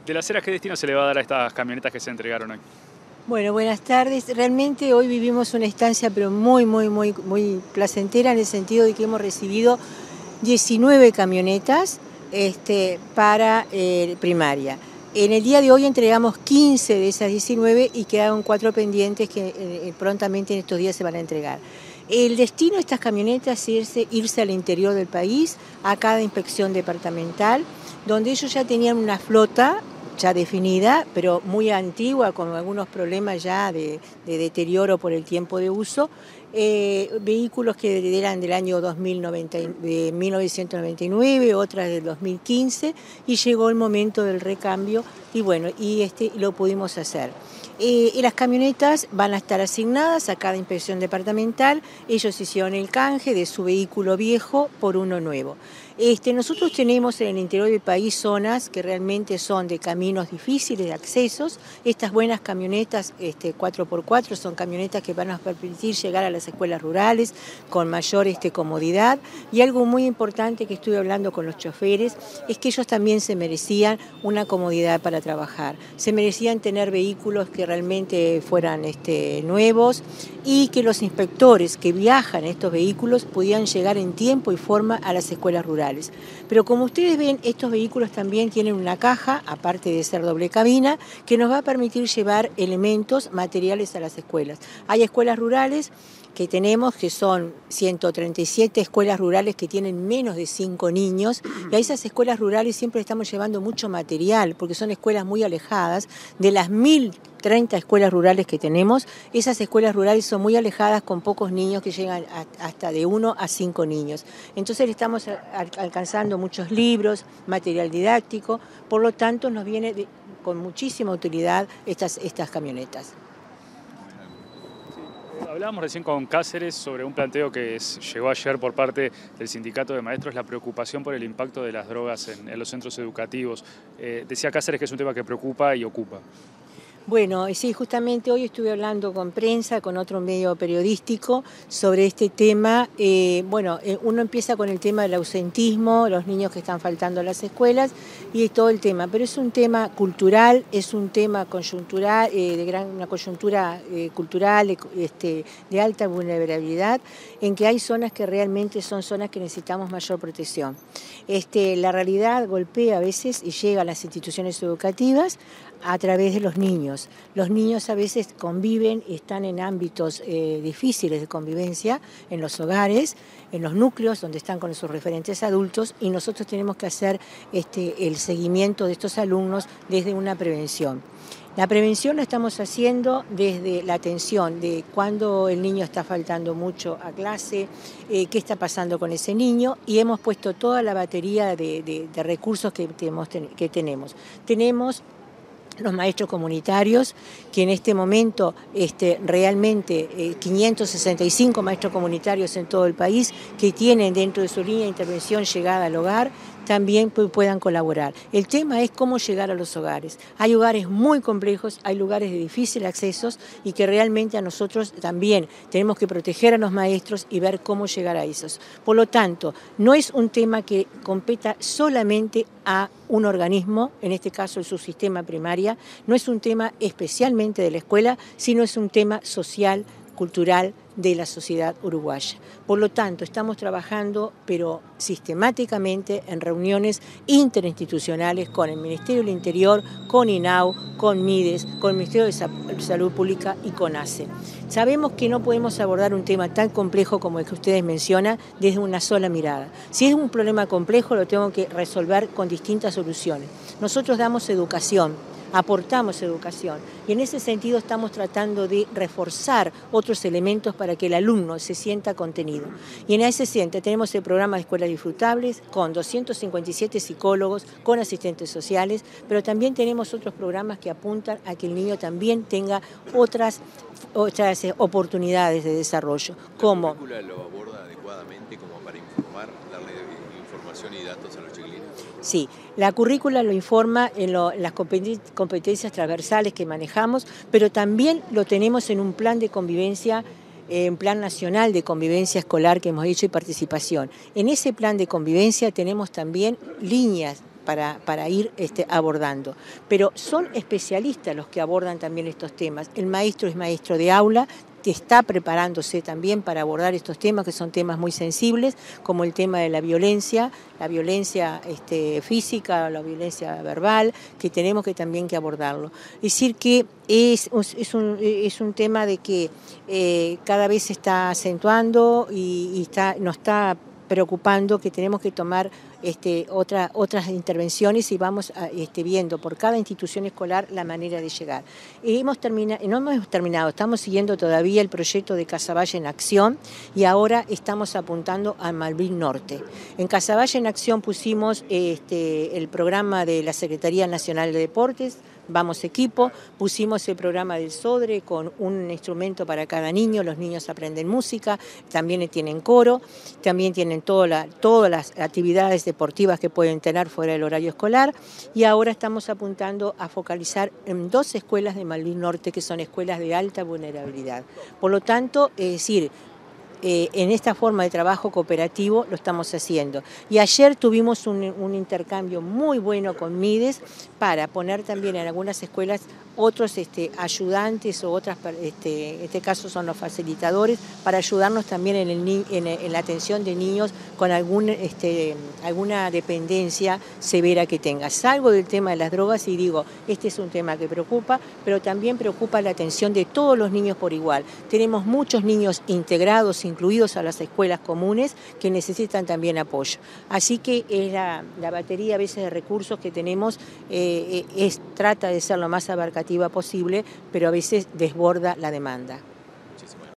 De las Heras, ¿qué destino se le va a dar a estas camionetas que se entregaron hoy? Bueno, buenas tardes. Realmente hoy vivimos una estancia pero muy placentera en el sentido de que hemos recibido 19 camionetas para primaria. En el día de hoy entregamos 15 de esas 19 y quedaron 4 pendientes que prontamente en estos días se van a entregar. El destino de estas camionetas es irse al interior del país, a cada inspección departamental, donde ellos ya tenían una flota ya definida, pero muy antigua, con algunos problemas ya de deterioro por el tiempo de uso, vehículos que eran del año 1999, otras del 2015, y llegó el momento del recambio, y bueno, lo pudimos hacer. Y las camionetas van a estar asignadas a cada inspección departamental. Ellos hicieron el canje de su vehículo viejo por uno nuevo. Nosotros tenemos en el interior del país zonas que realmente son de caminos difíciles de accesos. Estas buenas camionetas 4x4 son camionetas que van a permitir llegar a las escuelas rurales con mayor comodidad. Y algo muy importante que estuve hablando con los choferes es que ellos también se merecían una comodidad para trabajar. Se merecían tener vehículos que realmente fueran nuevos y que los inspectores que viajan en estos vehículos pudieran llegar en tiempo y forma a las escuelas rurales. Pero como ustedes ven, estos vehículos también tienen una caja, aparte de ser doble cabina, que nos va a permitir llevar elementos materiales a las escuelas. Hay escuelas rurales que tenemos, que son 137 escuelas rurales que tienen menos de 5 niños, y a esas escuelas rurales siempre estamos llevando mucho material, porque son escuelas muy alejadas. De las 1030 escuelas rurales que tenemos, esas escuelas rurales son muy alejadas, con pocos niños, que llegan hasta de 1 a 5 niños. Entonces estamos alcanzando muchos libros, material didáctico, por lo tanto nos viene con muchísima utilidad estas camionetas. Hablábamos recién con Cáceres sobre un planteo que llegó ayer por parte del Sindicato de Maestros, la preocupación por el impacto de las drogas en los centros educativos. Decía Cáceres que es un tema que preocupa y ocupa. Bueno, sí, justamente hoy estuve hablando con prensa, con otro medio periodístico sobre este tema. Uno empieza con el tema del ausentismo, los niños que están faltando a las escuelas y todo el tema, pero es un tema cultural, es un tema coyuntural, una coyuntura cultural de alta vulnerabilidad, en que hay zonas que realmente son zonas que necesitamos mayor protección. La realidad golpea a veces y llega a las instituciones educativas a través de los niños. Los niños a veces conviven y están en ámbitos difíciles de convivencia, en los hogares, en los núcleos donde están con sus referentes adultos, y nosotros tenemos que hacer el seguimiento de estos alumnos desde una prevención. La prevención la estamos haciendo desde la atención de cuando el niño está faltando mucho a clase, qué está pasando con ese niño, y hemos puesto toda la batería de recursos que tenemos. Tenemos los maestros comunitarios, que en este momento realmente 565 maestros comunitarios en todo el país que tienen dentro de su línea de intervención llegada al hogar, también puedan colaborar. El tema es cómo llegar a los hogares. Hay hogares muy complejos, hay lugares de difícil acceso y que realmente a nosotros también tenemos que proteger a los maestros y ver cómo llegar a esos. Por lo tanto, no es un tema que competa solamente a un organismo, en este caso el subsistema primaria, no es un tema especialmente de la escuela, sino es un tema social, cultural, de la sociedad uruguaya. Por lo tanto, estamos trabajando, pero sistemáticamente, en reuniones interinstitucionales con el Ministerio del Interior, con INAU, con MIDES, con el Ministerio de Salud Pública y con ACE. Sabemos que no podemos abordar un tema tan complejo como el que ustedes mencionan desde una sola mirada. Si es un problema complejo, lo tengo que resolver con distintas soluciones. Nosotros damos educación, aportamos educación, y en ese sentido estamos tratando de reforzar otros elementos para que el alumno se sienta contenido. Y en ese sentido tenemos el programa de Escuelas Disfrutables con 257 psicólogos, con asistentes sociales, pero también tenemos otros programas que apuntan a que el niño también tenga otras oportunidades de desarrollo. ¿La currícula lo aborda adecuadamente como para informar, darle información y datos a los chiquilines? Sí, la currícula lo informa en las competencias transversales que manejamos, pero también lo tenemos en un plan de convivencia, un plan nacional de convivencia escolar que hemos hecho y participación. En ese plan de convivencia tenemos también líneas para ir abordando. Pero son especialistas los que abordan también estos temas. El maestro es maestro de aula, que está preparándose también para abordar estos temas, que son temas muy sensibles, como el tema de la violencia física, la violencia verbal, que tenemos que también que abordarlo. Es decir, que es un tema de que cada vez se está acentuando y nos está preocupando, que tenemos que tomar otras intervenciones y vamos viendo por cada institución escolar la manera de llegar. No hemos terminado, estamos siguiendo todavía el proyecto de Casaballe en Acción y ahora estamos apuntando a Malvin Norte. En Casaballe en Acción pusimos el programa de la Secretaría Nacional de Deportes, Vamos Equipo, pusimos el programa del Sodre con un instrumento para cada niño, los niños aprenden música, también tienen coro, también tienen todas las actividades deportivas que pueden tener fuera del horario escolar, y ahora estamos apuntando a focalizar en 2 escuelas de Malvin Norte que son escuelas de alta vulnerabilidad. Por lo tanto, es decir, en esta forma de trabajo cooperativo lo estamos haciendo. Y ayer tuvimos un intercambio muy bueno con Mides para poner también en algunas escuelas otros ayudantes o otras, en este caso son los facilitadores, para ayudarnos también en la atención de niños con alguna dependencia severa que tenga. Salgo del tema de las drogas y digo, este es un tema que preocupa, pero también preocupa la atención de todos los niños por igual. Tenemos muchos niños integrados, incluidos a las escuelas comunes, que necesitan también apoyo. Así que es la batería a veces de recursos que tenemos trata de ser lo más abarcativa posible, pero a veces desborda la demanda.